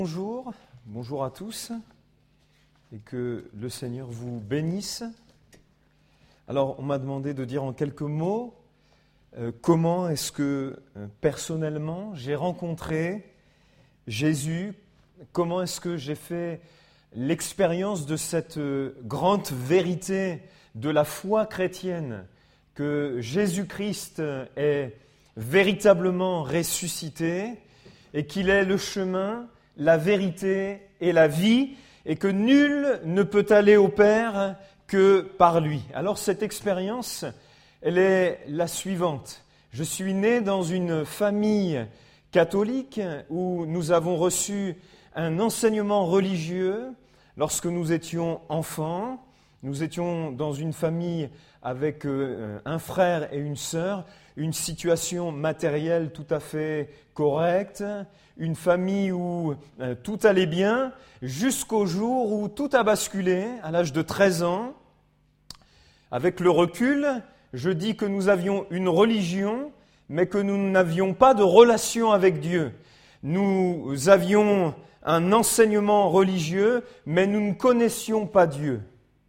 Bonjour à tous, et que le Seigneur vous bénisse. Alors, on m'a demandé de dire en quelques mots comment est-ce que personnellement j'ai rencontré Jésus, comment est-ce que j'ai fait l'expérience de cette grande vérité de la foi chrétienne, que Jésus-Christ est véritablement ressuscité et qu'il est le chemin, la vérité et la vie, et que nul ne peut aller au Père que par lui. Alors cette expérience, elle est la suivante. Je suis né dans une famille catholique où nous avons reçu un enseignement religieux lorsque nous étions enfants. Nous étions dans une famille avec un frère et une sœur, une situation matérielle tout à fait correcte, une famille où tout allait bien, jusqu'au jour où tout a basculé, à l'âge de 13 ans. Avec le recul, je dis que nous avions une religion, mais que nous n'avions pas de relation avec Dieu. Nous avions un enseignement religieux, mais nous ne connaissions pas Dieu.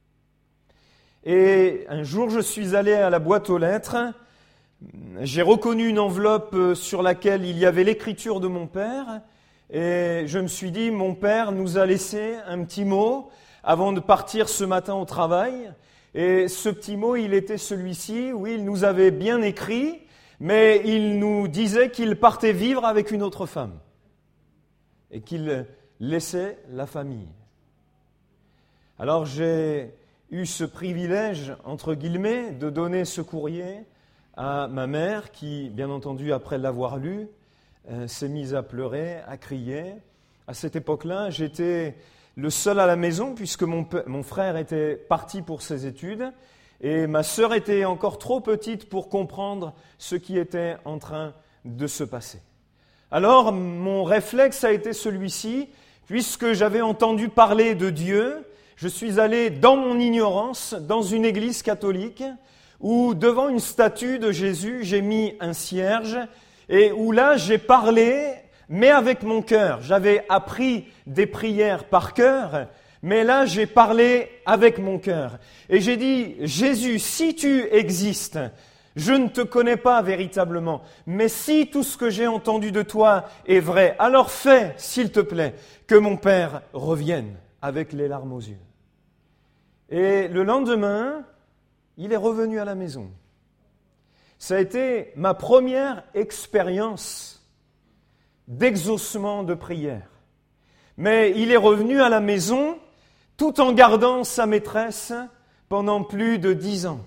Et un jour, je suis allé à la boîte aux lettres. J'ai reconnu une enveloppe sur laquelle il y avait l'écriture de mon père. Et je me suis dit, mon père nous a laissé un petit mot avant de partir ce matin au travail. Et ce petit mot, il était celui-ci. Oui, il nous avait bien écrit, mais il nous disait qu'il partait vivre avec une autre femme. Et qu'il laissait la famille. Alors j'ai eu ce privilège, entre guillemets, de donner ce courrier à ma mère qui, bien entendu, après l'avoir lu, s'est mise à pleurer, à crier. À cette époque-là, j'étais le seul à la maison puisque mon frère était parti pour ses études et ma sœur était encore trop petite pour comprendre ce qui était en train de se passer. Alors, mon réflexe a été celui-ci, puisque j'avais entendu parler de Dieu. Je suis allé, dans mon ignorance, dans une église catholique où, devant une statue de Jésus, j'ai mis un cierge et où là, j'ai parlé, mais avec mon cœur. J'avais appris des prières par cœur, mais là, j'ai parlé avec mon cœur. Et j'ai dit, Jésus, si tu existes, je ne te connais pas véritablement, mais si tout ce que j'ai entendu de toi est vrai, alors fais, s'il te plaît, que mon Père revienne avec les larmes aux yeux. Et le lendemain, il est revenu à la maison. Ça a été ma première expérience d'exaucement de prière. Mais il est revenu à la maison tout en gardant sa maîtresse pendant plus de 10 ans.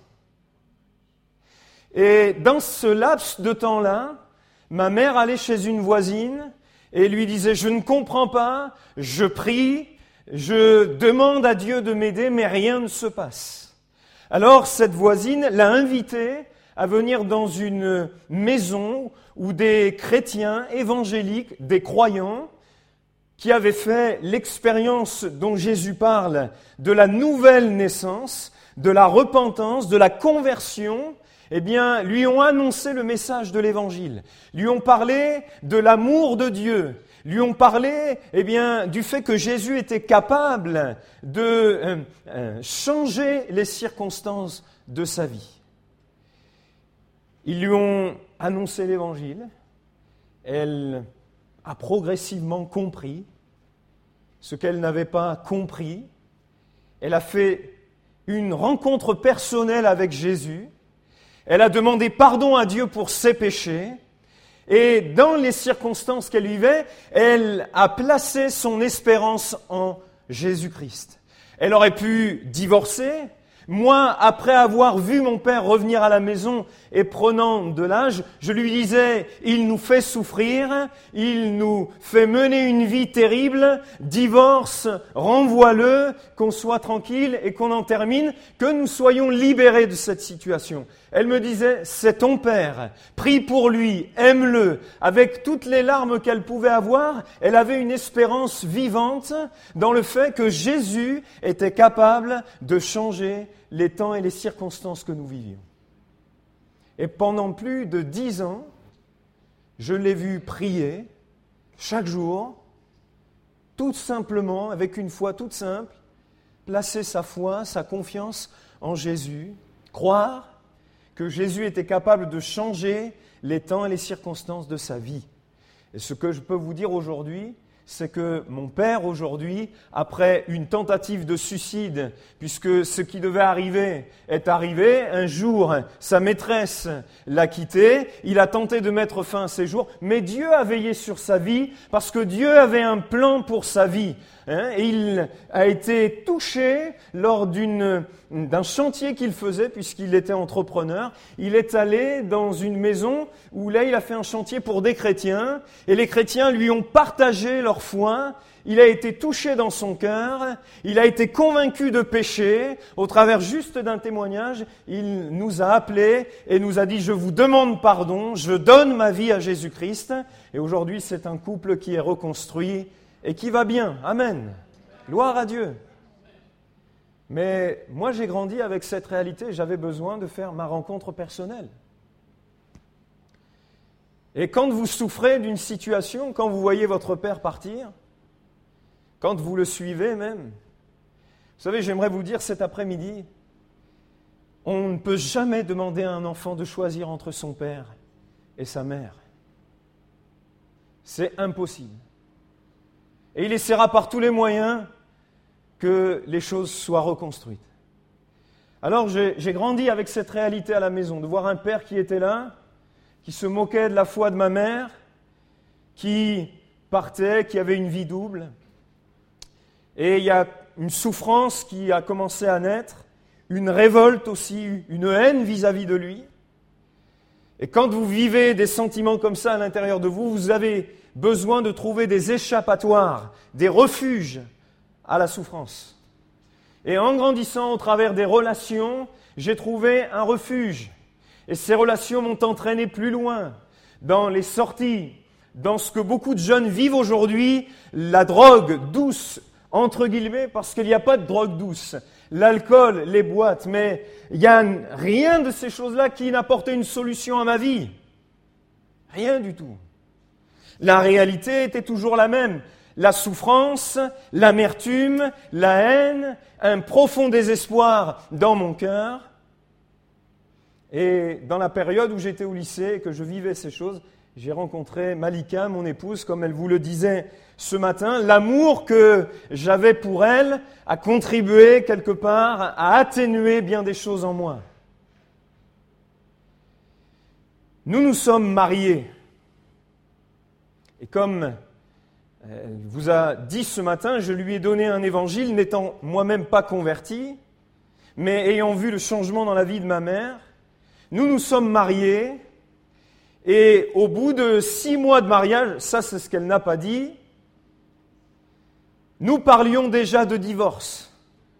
Et dans ce laps de temps-là, ma mère allait chez une voisine et lui disait « Je ne comprends pas, je prie, je demande à Dieu de m'aider, mais rien ne se passe. » Alors cette voisine l'a invitée à venir dans une maison où des chrétiens évangéliques, des croyants, qui avaient fait l'expérience dont Jésus parle, de la nouvelle naissance, de la repentance, de la conversion, eh bien, lui ont annoncé le message de l'Évangile, lui ont parlé de l'amour de Dieu, lui ont parlé, eh bien, du fait que Jésus était capable de changer les circonstances de sa vie. Ils lui ont annoncé l'Évangile, elle a progressivement compris ce qu'elle n'avait pas compris, elle a fait une rencontre personnelle avec Jésus. Elle a demandé pardon à Dieu pour ses péchés et dans les circonstances qu'elle vivait, elle a placé son espérance en Jésus-Christ. Elle aurait pu divorcer. Moi, après avoir vu mon père revenir à la maison et prenant de l'âge, je lui disais, il nous fait souffrir, il nous fait mener une vie terrible, divorce, renvoie-le, qu'on soit tranquille et qu'on en termine, que nous soyons libérés de cette situation. Elle me disait, c'est ton père, prie pour lui, aime-le. Avec toutes les larmes qu'elle pouvait avoir, elle avait une espérance vivante dans le fait que Jésus était capable de changer les temps et les circonstances que nous vivions. Et pendant plus de 10 ans, je l'ai vu prier chaque jour, tout simplement, avec une foi toute simple, placer sa foi, sa confiance en Jésus, croire que Jésus était capable de changer les temps et les circonstances de sa vie. Et ce que je peux vous dire aujourd'hui, c'est que mon père aujourd'hui, après une tentative de suicide, puisque ce qui devait arriver est arrivé, un jour sa maîtresse l'a quitté, il a tenté de mettre fin à ses jours, mais Dieu a veillé sur sa vie parce que Dieu avait un plan pour sa vie. Et il a été touché lors d'un chantier qu'il faisait, puisqu'il était entrepreneur. Il est allé dans une maison où là, il a fait un chantier pour des chrétiens, et les chrétiens lui ont partagé leur foi. Il a été touché dans son cœur, il a été convaincu de péché, au travers juste d'un témoignage, il nous a appelés et nous a dit « Je vous demande pardon, je donne ma vie à Jésus-Christ ». Et aujourd'hui, c'est un couple qui est reconstruit et qui va bien. Amen. Gloire à Dieu. Mais moi, j'ai grandi avec cette réalité, j'avais besoin de faire ma rencontre personnelle. Et quand vous souffrez d'une situation, quand vous voyez votre père partir, quand vous le suivez même, vous savez, j'aimerais vous dire cet après-midi, on ne peut jamais demander à un enfant de choisir entre son père et sa mère. C'est impossible. Et il essaiera par tous les moyens que les choses soient reconstruites. Alors j'ai grandi avec cette réalité à la maison, de voir un père qui était là, qui se moquait de la foi de ma mère, qui partait, qui avait une vie double. Et il y a une souffrance qui a commencé à naître, une révolte aussi, une haine vis-à-vis de lui. Et quand vous vivez des sentiments comme ça à l'intérieur de vous, vous avez besoin de trouver des échappatoires, des refuges à la souffrance. Et en grandissant au travers des relations, j'ai trouvé un refuge. Et ces relations m'ont entraîné plus loin, dans les sorties, dans ce que beaucoup de jeunes vivent aujourd'hui, la drogue douce, entre guillemets, parce qu'il n'y a pas de drogue douce. L'alcool, les boîtes, mais il n'y a rien de ces choses-là qui n'apportait une solution à ma vie. Rien du tout. La réalité était toujours la même. La souffrance, l'amertume, la haine, un profond désespoir dans mon cœur. Et dans la période où j'étais au lycée et que je vivais ces choses, j'ai rencontré Malika, mon épouse, comme elle vous le disait ce matin. L'amour que j'avais pour elle a contribué quelque part à atténuer bien des choses en moi. Nous nous sommes mariés. Et comme elle vous a dit ce matin, je lui ai donné un évangile, n'étant moi-même pas converti, mais ayant vu le changement dans la vie de ma mère. Nous nous sommes mariés, et au bout de 6 mois de mariage, ça c'est ce qu'elle n'a pas dit, nous parlions déjà de divorce.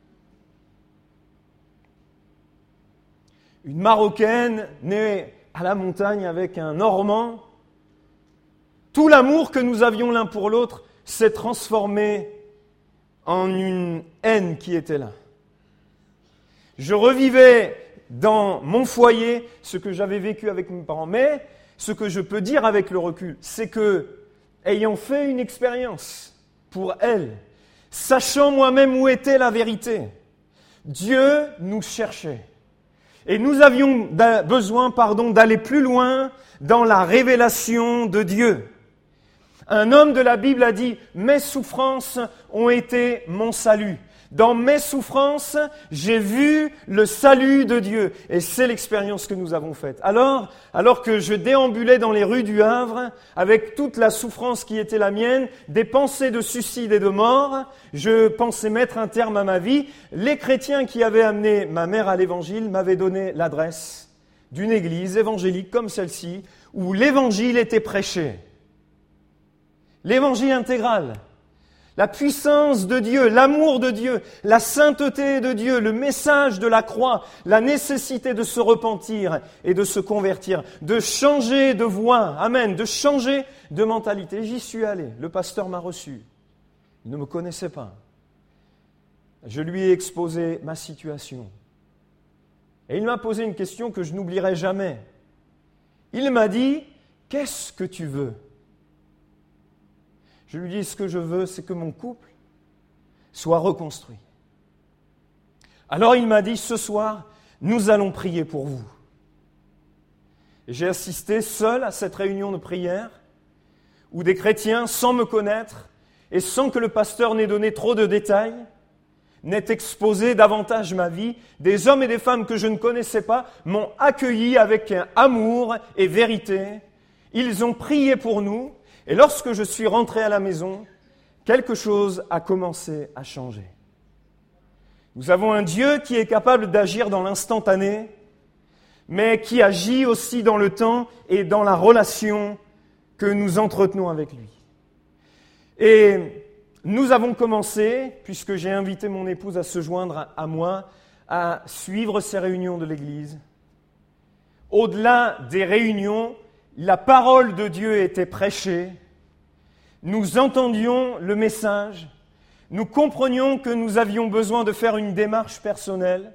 Une Marocaine née à la montagne avec un Normand, tout l'amour que nous avions l'un pour l'autre s'est transformé en une haine qui était là. Je revivais dans mon foyer ce que j'avais vécu avec mes parents. Mais ce que je peux dire avec le recul, c'est que, ayant fait une expérience pour elle, sachant moi-même où était la vérité, Dieu nous cherchait. Et nous avions besoin, d'aller plus loin dans la révélation de Dieu. Un homme de la Bible a dit « Mes souffrances ont été mon salut ». Dans mes souffrances, j'ai vu le salut de Dieu. Et c'est l'expérience que nous avons faite. Alors que je déambulais dans les rues du Havre, avec toute la souffrance qui était la mienne, des pensées de suicide et de mort, je pensais mettre un terme à ma vie. Les chrétiens qui avaient amené ma mère à l'évangile m'avaient donné l'adresse d'une église évangélique comme celle-ci, où l'évangile était prêché. L'évangile intégral. La puissance de Dieu, l'amour de Dieu, la sainteté de Dieu, le message de la croix, la nécessité de se repentir et de se convertir, de changer de voie, amen, de changer de mentalité. J'y suis allé, le pasteur m'a reçu. Il ne me connaissait pas. Je lui ai exposé ma situation. Et il m'a posé une question que je n'oublierai jamais. Il m'a dit « Qu'est-ce que tu veux ?» Je lui dis, ce que je veux, c'est que mon couple soit reconstruit. Alors il m'a dit, ce soir, nous allons prier pour vous. Et j'ai assisté seul à cette réunion de prière où des chrétiens, sans me connaître et sans que le pasteur n'ait donné trop de détails, n'ait exposé davantage ma vie, des hommes et des femmes que je ne connaissais pas m'ont accueilli avec amour et vérité. Ils ont prié pour nous et lorsque je suis rentré à la maison, quelque chose a commencé à changer. Nous avons un Dieu qui est capable d'agir dans l'instantané, mais qui agit aussi dans le temps et dans la relation que nous entretenons avec lui. Et nous avons commencé, puisque j'ai invité mon épouse à se joindre à moi, à suivre ces réunions de l'Église. Au-delà des réunions, la parole de Dieu était prêchée. Nous entendions le message. Nous comprenions que nous avions besoin de faire une démarche personnelle.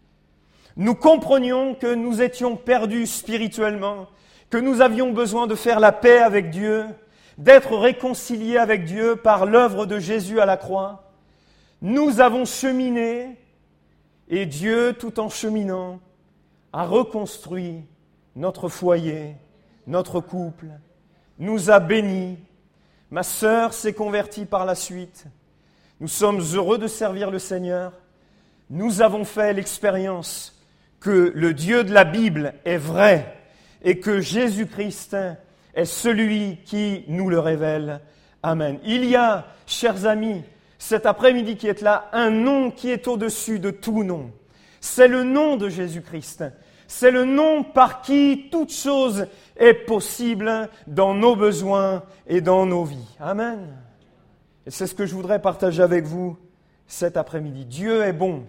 Nous comprenions que nous étions perdus spirituellement, que nous avions besoin de faire la paix avec Dieu, d'être réconciliés avec Dieu par l'œuvre de Jésus à la croix. Nous avons cheminé et Dieu, tout en cheminant, a reconstruit notre foyer, notre couple, nous a bénis. Ma sœur s'est convertie par la suite. Nous sommes heureux de servir le Seigneur. Nous avons fait l'expérience que le Dieu de la Bible est vrai et que Jésus-Christ est celui qui nous le révèle. Amen. Il y a, chers amis, cet après-midi qui est là, un nom qui est au-dessus de tout nom. C'est le nom de Jésus-Christ. C'est le nom par qui toute chose est possible dans nos besoins et dans nos vies. Amen. Et c'est ce que je voudrais partager avec vous cet après-midi. Dieu est bon.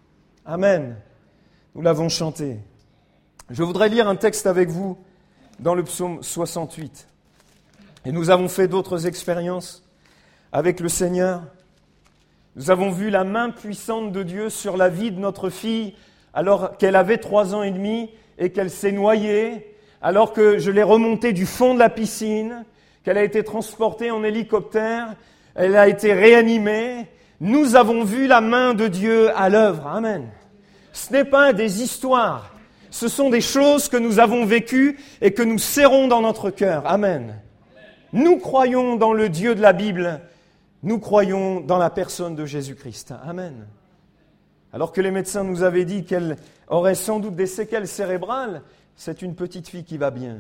Amen. Nous l'avons chanté. Je voudrais lire un texte avec vous dans le psaume 68. Et nous avons fait d'autres expériences avec le Seigneur. Nous avons vu la main puissante de Dieu sur la vie de notre fille alors qu'elle avait 3 ans et demi et qu'elle s'est noyée, alors que je l'ai remontée du fond de la piscine, qu'elle a été transportée en hélicoptère, elle a été réanimée. Nous avons vu la main de Dieu à l'œuvre. Amen. Ce n'est pas des histoires. Ce sont des choses que nous avons vécues et que nous serrons dans notre cœur. Amen. Nous croyons dans le Dieu de la Bible. Nous croyons dans la personne de Jésus-Christ. Amen. Alors que les médecins nous avaient dit qu'elle aurait sans doute des séquelles cérébrales, c'est une petite fille qui va bien.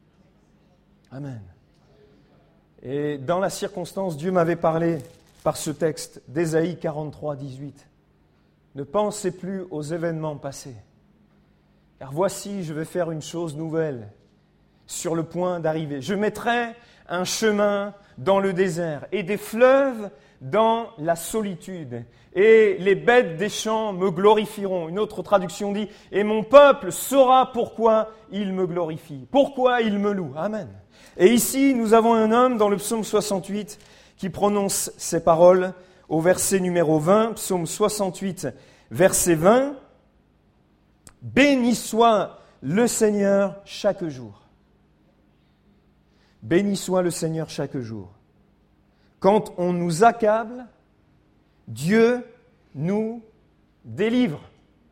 Amen. Et dans la circonstance, Dieu m'avait parlé par ce texte d'Ésaïe 43, 18. Ne pensez plus aux événements passés. Car voici, je vais faire une chose nouvelle sur le point d'arriver. Je mettrai un chemin dans le désert et des fleuves dans la solitude. Et les bêtes des champs me glorifieront. Une autre traduction dit, et mon peuple saura pourquoi il me glorifie, pourquoi il me loue. Amen. Et ici, nous avons un homme dans le psaume 68 qui prononce ces paroles au verset numéro 20, psaume 68, verset 20. Béni soit le Seigneur chaque jour. Béni soit le Seigneur chaque jour. Quand on nous accable, Dieu nous délivre.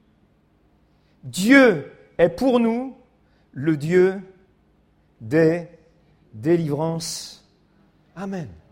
Dieu est pour nous le Dieu des délivrances. Amen.